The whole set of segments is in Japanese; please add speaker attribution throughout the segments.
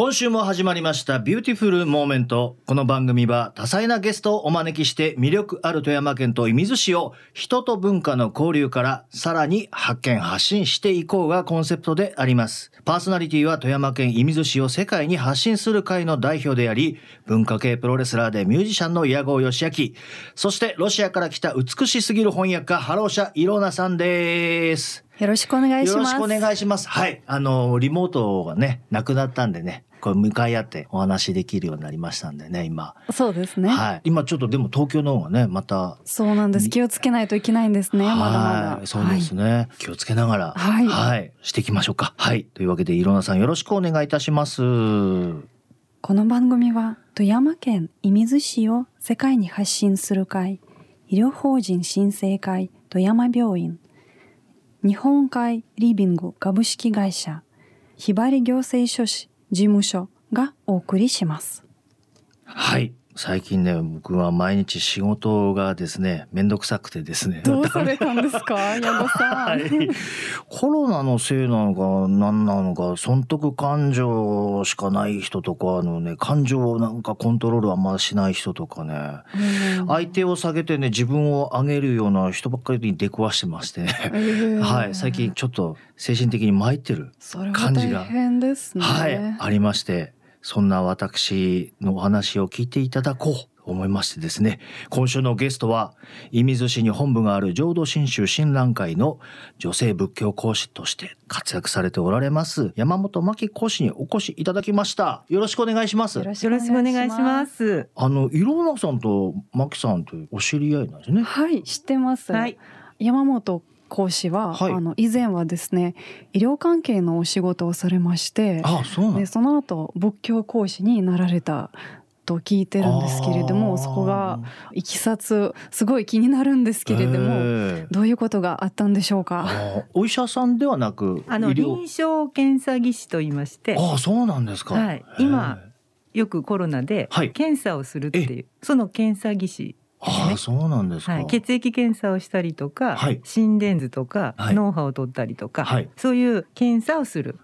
Speaker 1: 今週も始まりましたビューティフルモーメント。この番組は多彩なゲストをお招きして魅力ある富山県と射水市を人と文化の交流からさらに発見発信していこうがコンセプトであります。パーソナリティは富山県射水市を世界に発信する会の代表であり、文化系プロレスラーでミュージシャンの矢後義明、そしてロシアから来た美しすぎる翻訳家ハローシャイロナさんです。
Speaker 2: よろしくお願いします。
Speaker 1: よろしくお願いします。はい、リモートがねなくなったんでね、これ向かい合ってお話できるようになりましたんでね、今。
Speaker 2: そうですね。
Speaker 1: はい。今ちょっとでも東京の方がねまた。
Speaker 2: そうなんです。気をつけないといけないんですね。まだまだ。
Speaker 1: そうですね。はい、気をつけながら、
Speaker 2: はい、
Speaker 1: はい、していきましょうか。はい。というわけでイロナさんよろしくお願いいたします。
Speaker 2: この番組は富山県射水市を世界に発信する会、医療法人新生会富山病院、日本海リビング株式会社、ひばり行政書士事務所がお送りします。
Speaker 1: はい。最近ね、僕は毎日仕事がですね、めんどくさくてですね。
Speaker 2: どうされたんですか、矢後さん。
Speaker 1: はい、コロナのせいなのか何なのか、損得感情しかない人とか感情をなんかコントロールあんましない人とかね、相手を下げてね自分を上げるような人ばっかりに出くわしてましてね、はい、最近ちょっと精神的に参ってる感じが、
Speaker 2: それは大変ですね。
Speaker 1: はい、ありまして、そんな私のお話を聞いていただこうと思いましてですね、今週のゲストは射水市に本部がある浄土真宗親鸞会の女性仏教講師として活躍されておられます山本真紀講師にお越しいただきました。よろしくお願いします。
Speaker 3: よろしくお願いします。
Speaker 1: イロナさんと真紀さんとお知り合いなんですね。
Speaker 2: はい、知ってます。
Speaker 3: はい、
Speaker 2: 山本講師は、はい、以前はですね医療関係のお仕事をされまして、でその後仏教講師になられたと聞いてるんですけれども、そこがいきさつすごい気になるんですけれども、どういうことがあったんでしょうか。
Speaker 1: お医者さんではなく
Speaker 3: 臨床検査技師と言いまして、
Speaker 1: そうなんですか。
Speaker 3: はい、今よくコロナで検査をするっていう、その検査技師。
Speaker 1: そうなんですか。
Speaker 3: はい、血液検査をしたりとか、はい、心電図とか、はい、脳波を取ったりとか、はい、そういう検査をする、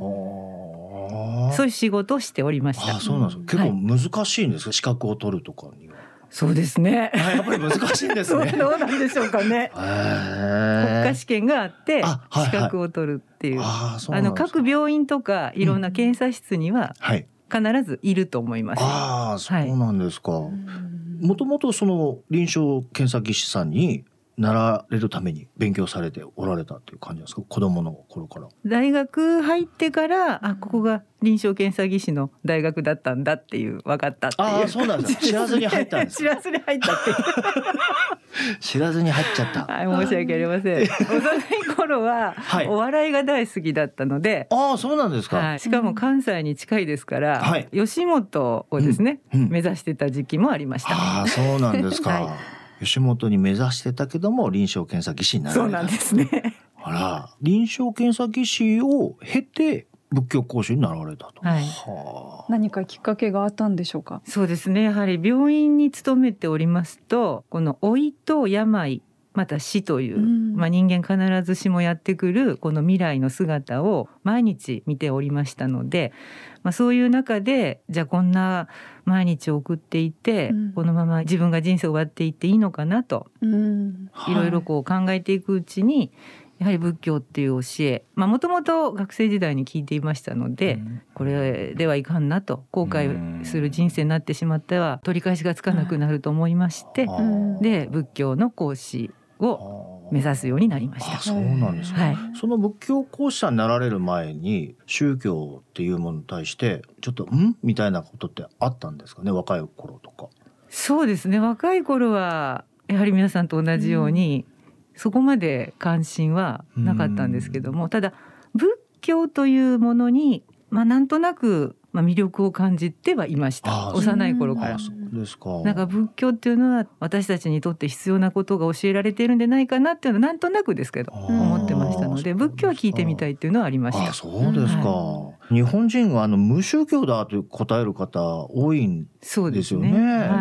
Speaker 3: そういう仕事をしておりました。
Speaker 1: そうなんですか。結構難しいんですか、はい、資格を取るとかには。
Speaker 3: そうですね。
Speaker 1: やっぱり難しいんですね。
Speaker 3: どうなんでしょうかね。国家試験があって資格を取るっていう、各病院とかいろんな検査室には必ずいると思います。
Speaker 1: そうなんですか。もともとその臨床検査技師さんになられるために勉強されておられたっていう感じですか、子供の頃から。
Speaker 3: 大学入ってからここが臨床検査技師の大学だったんだっていう分かったっていう。
Speaker 1: そうなんですか。知らずに入ったんです
Speaker 3: 知らずに入ったっていう
Speaker 1: 知らずに入っちゃった。
Speaker 3: はい、申し訳ありません。幼い頃はお笑いが大好きだったので、
Speaker 1: そうなんですか。
Speaker 3: はい、しかも関西に近いですから、吉本をですね、目指してた時期もありました。
Speaker 1: そうなんですか。吉本に目指してたけども臨床検査技師になられた。
Speaker 3: そうなんですね。
Speaker 1: 臨床検査技師を経て仏教講師になられたと。
Speaker 2: 何かきっかけがあったんでしょうか。
Speaker 3: そうですね、やはり病院に勤めておりますと、この老いと病また死という、人間必ずしもやってくるこの未来の姿を毎日見ておりましたので、そういう中でじゃあこんな毎日を送っていて、このまま自分が人生を終わっていっていいのかなと、いろいろ考えていくうちに、やはり仏教っていう教え、もともと学生時代に聞いていましたので、これではいかんなと、後悔する人生になってしまっては取り返しがつかなくなると思いまして、で仏教の講師を目指すようになりました。
Speaker 1: そうなんですね。その仏教講師さんになられる前に宗教っていうものに対してちょっとみたいなことってあったんですかね、若い頃とか。
Speaker 3: そうですね、若い頃はやはり皆さんと同じように、そこまで関心はなかったんですけども、ただ仏教というものに、なんとなく魅力を感じてはいました。幼い頃から。
Speaker 1: そうですか。
Speaker 3: なんか仏教っていうのは私たちにとって必要なことが教えられているんじゃないかなっていうのはなんとなくですけど思ってましたので、仏教は聞いてみたいっていうのはありました。
Speaker 1: そうですか。日本人は無宗教だと答える方多いんですよね。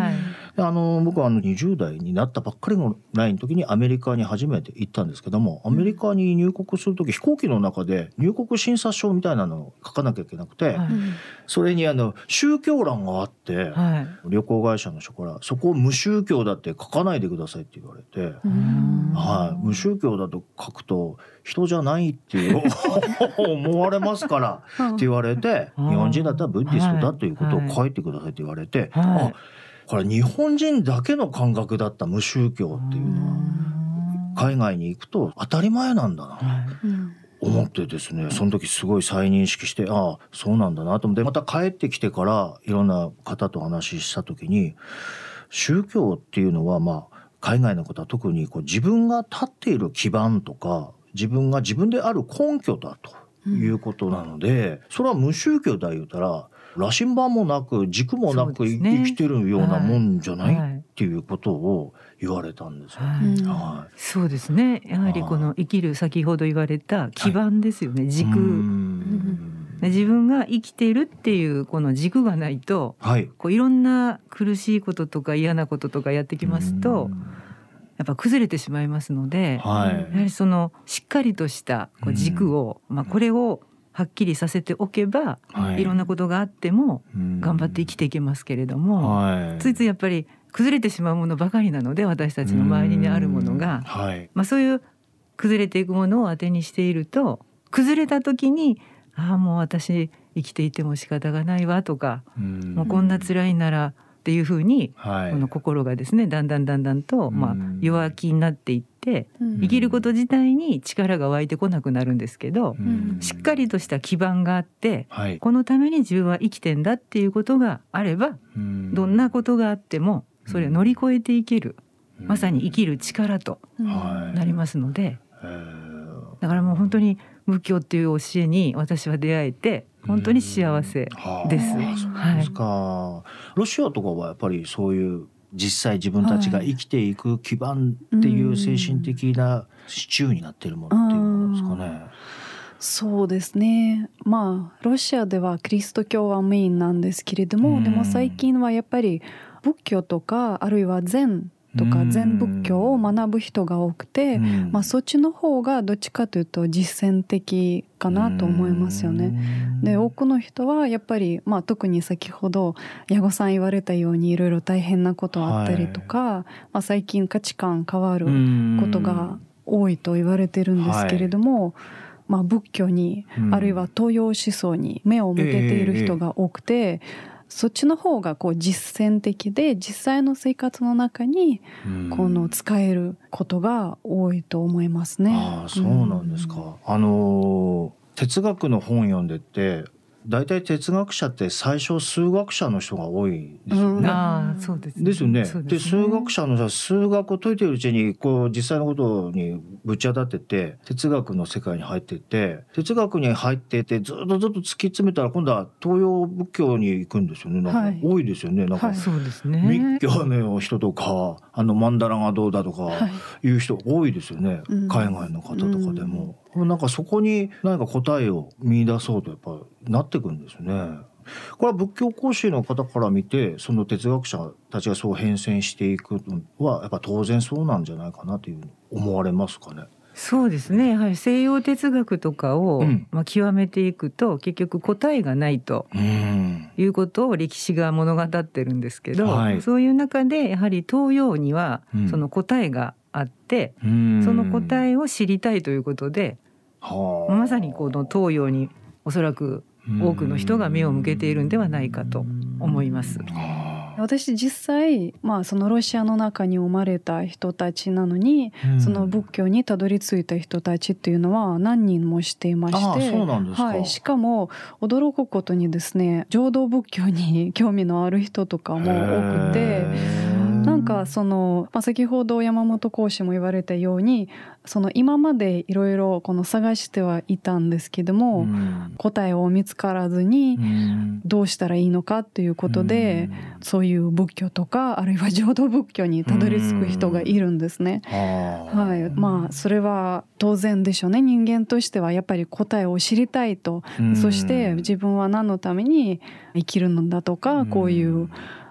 Speaker 1: 僕は20代になったばっかりの時にアメリカに初めて行ったんですけども、アメリカに入国する時、飛行機の中で入国審査書みたいなのを書かなきゃいけなくて、それに宗教欄があって、旅行会社の人からそこを無宗教だって書かないでくださいって言われて、無宗教だと書くと人じゃないっていう思われますからって言われて、日本人だったらブッディストだということを書いてくださいって言われて、これ日本人だけの感覚だった無宗教っていうのは海外に行くと当たり前なんだなと思ってですね、その時すごい再認識して、そうなんだなと思って、また帰ってきてからいろんな方と話した時に、宗教っていうのは海外の方は特に自分が立っている基盤とか自分が自分である根拠だということなので、それは無宗教だ言うたら羅針盤もなく軸もなく生きてるようなもんじゃないっていうことを言われたんですよね。
Speaker 3: そうですね。やはりこの生きる、先ほど言われた基盤ですよね、軸。自分が生きているっていうこの軸がないと、いろんな苦しいこととか嫌なこととかやってきますとやっぱ崩れてしまいますので、やはりそのしっかりとした軸を、これをはっきりさせておけば、いろんなことがあっても頑張って生きていけますけれども、ついついやっぱり崩れてしまうものばかりなので、私たちの周りにあるものが、そういう崩れていくものを当てにしていると、崩れた時にもう私生きていても仕方がないわとか、もうこんな辛いならっていうふうに、この心がですねだんだんと、弱気になっていって、生きること自体に力が湧いてこなくなるんですけど、しっかりとした基盤があって、このために自分は生きてんだっていうことがあれば、どんなことがあってもそれを乗り越えていける、まさに生きる力となりますので、だからもう本当に仏教っていう教えに私は出会えて本当に幸せです。
Speaker 1: そうですか。ロシアとかはやっぱりそういう実際自分たちが生きていく基盤っていう精神的な支柱になっているものっていうものですかね。
Speaker 2: そうですね。ロシアではキリスト教はメインなんですけれども、でも最近はやっぱり仏教とかあるいは禅とか禅仏教を学ぶ人が多くて、そっちの方がどっちかというと実践的かなと思いますよね。で、多くの人はやっぱり、特に先ほど矢後さん言われたようにいろいろ大変なことあったりとか、最近価値観変わることが多いと言われてるんですけれども、仏教にあるいは東洋思想に目を向けている人が多くて、そっちの方が実践的で実際の生活の中に使えることが多いと思いますね。
Speaker 1: そうなんですか。哲学の本読んでて、大体哲学者って最初数学者の人が多いですよね。
Speaker 3: そうですね。
Speaker 1: ですよね。で、数学者の人は数学を解いているうちに実際のことにぶち当たってて、哲学の世界に入ってて、哲学に入っててずっと突き詰めたら今度は東洋仏教に行くんですよね。なんか多いですよね。
Speaker 3: そうですね。
Speaker 1: 密教の人とか曼荼羅がどうだとかいう人多いですよね。海外の方とかでも。なんかそこに何か答えを見出そうとやっぱなってくるんですね。これは仏教講師の方から見て、その哲学者たちがそう変遷していくのはやっぱ当然そうなんじゃないかなというふうに思われますかね。
Speaker 3: そうですね。やはり西洋哲学とかを、極めていくと結局答えがないということを歴史が物語ってるんですけど、そういう中でやはり東洋にはその答えがあって、その答えを知りたいということで、まさにこの東洋におそらく多くの人が目を向けているんではないかと思います。
Speaker 2: 私実際、そのロシアの中に生まれた人たちなのに、その仏教にたどり着いた人たちっていうのは何人もしていまして、
Speaker 1: そうなんですか。
Speaker 2: しかも驚くことにですね、浄土仏教に興味のある人とかも多くて、なんか先ほど山本講師も言われたように、今までいろいろ探してはいたんですけども、答えを見つからずにどうしたらいいのかっていうことで、そういう仏教とかあるいは浄土仏教にたどり着く人がいるんですね。それは当然でしょうね。人間としてはやっぱり答えを知りたいと、そして自分は何のために生きるのだとか、こういう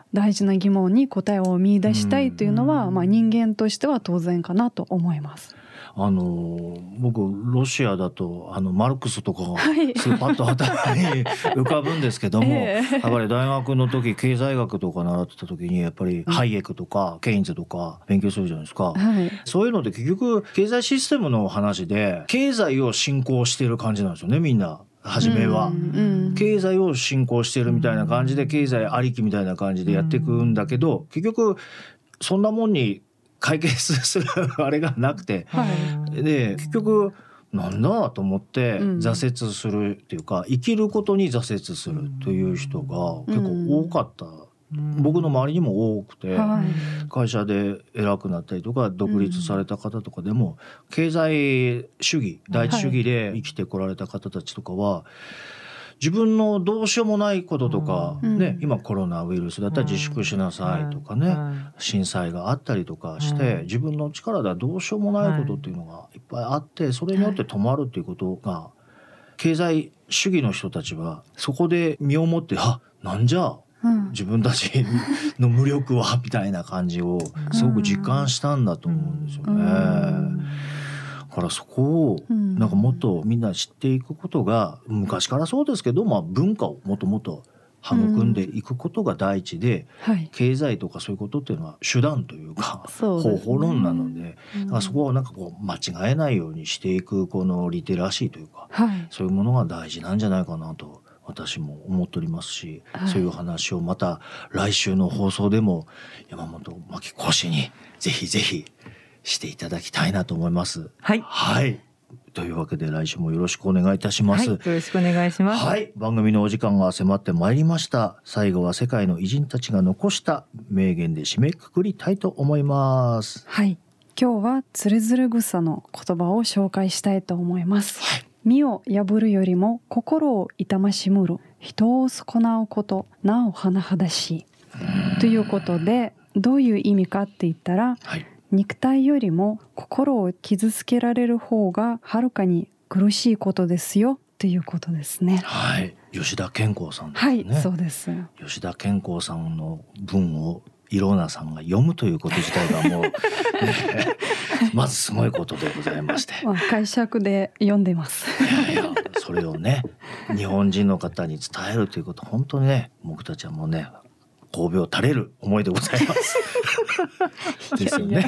Speaker 2: 大事な疑問に答えを見出したいというのは、人間としては当然かなと思います。
Speaker 1: 僕ロシアだとマルクスとかがスーパッと頭に浮かぶんですけども、やっぱり大学の時経済学とか習ってた時にやっぱりハイエクとかケインズとか勉強するじゃないですか、そういうので結局経済システムの話で経済を振興している感じなんですよね。みんな初めは経済を振興しているみたいな感じで経済ありきみたいな感じでやっていくんだけど、結局そんなもんに解決するあれがなくて、で結局なんだと思って挫折するっていうか、生きることに挫折するという人が結構多かった、僕の周りにも多くて、会社で偉くなったりとか独立された方とかでも、経済主義第一主義で生きてこられた方たちとかは、自分のどうしようもないこととか、今コロナウイルスだったら自粛しなさいとかね、震災があったりとかして、自分の力ではどうしようもないことっていうのがいっぱいあって、それによって止まるっていうことが、経済主義の人たちはそこで身をもって、なんじゃ自分たちの無力はみたいな感じをすごく実感したんだと思うんですよね。だからそこをなんかもっとみんな知っていくことが、昔からそうですけど、文化をもっともっと育んでいくことが第一で、経済とかそういうことっていうのは手段というか方法論なので、だからそこをなんかこう間違えないようにしていくこのリテラシーというか、そういうものが大事なんじゃないかなと私も思っておりますし、そういう話をまた来週の放送でも山本真紀子氏にぜひぜひしていただきたいなと思います。というわけで来週もよろしくお願いいたします。
Speaker 3: よろしくお願いします。
Speaker 1: 番組のお時間が迫ってまいりました。最後は世界の偉人たちが残した名言で締めくくりたいと思います。
Speaker 2: 今日はつるずる草の言葉を紹介したいと思います。身を破るよりも心を痛ましむる、人を損なうことなお甚だしいということで、どういう意味かって言ったら、肉体よりも心を傷つけられる方がはるかに苦しいことですよということですね。
Speaker 1: 吉田健康さんですね。
Speaker 2: そうです。
Speaker 1: 吉田健康さんの文をイローナさんが読むということ自体がもう、まずすごいことでございまして、
Speaker 2: 解釈で読んでます。
Speaker 1: それをね日本人の方に伝えるということ、本当にね僕たちはもうね神戸を垂れる思いでございますですよね。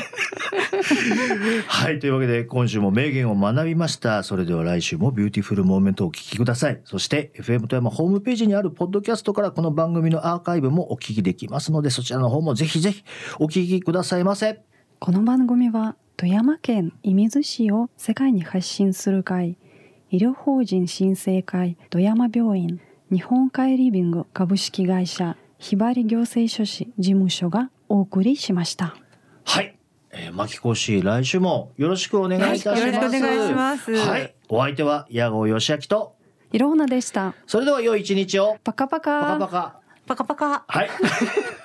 Speaker 1: というわけで今週も名言を学びました。それでは来週もビューティフルモーメントをお聞きください。そして FM 富山ホームページにあるポッドキャストからこの番組のアーカイブもお聞きできますので、そちらの方もぜひぜひお聞きくださいませ。
Speaker 2: この番組は富山県射水市を世界に発信する会、医療法人新生会富山病院、日本海リビング株式会社ひばり行政書士事務所がお送りしました。
Speaker 1: 真紀子氏、来週もよろしくお願いいたします。
Speaker 3: よろしくお願いします。
Speaker 1: お相手は矢後義明と
Speaker 2: いろはなでした。
Speaker 1: それでは良い一日を。
Speaker 2: パカパカ
Speaker 1: パカパカ
Speaker 3: パカパカ。